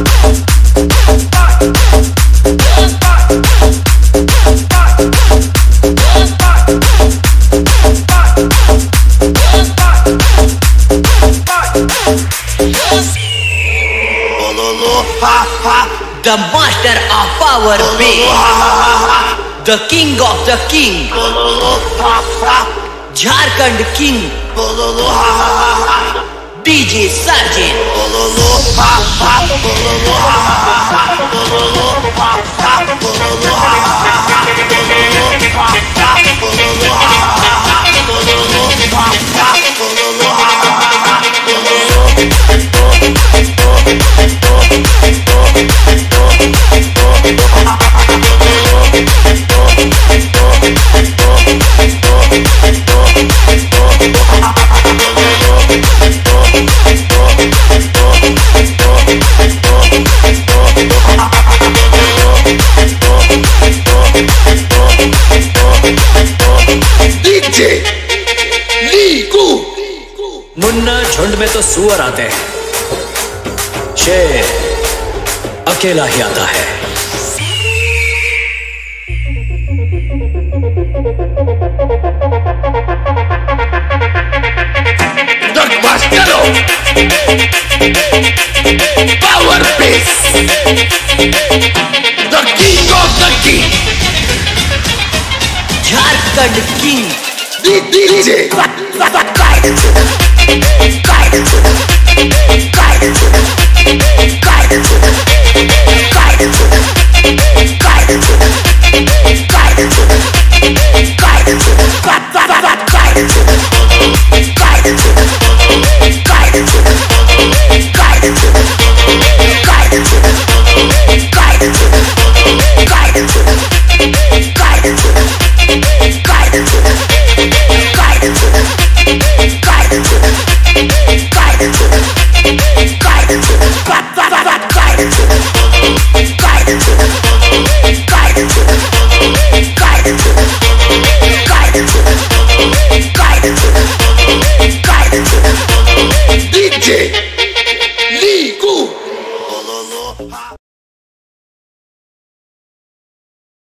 The master of power bass, the king of the king, Jharkhand king, DJ Sergeant. Munna झुंड में तो सुअर आते हैं, शेर अकेला ही आता है। The master of power bass, the king of the king, Jharkhand king, DJ DJ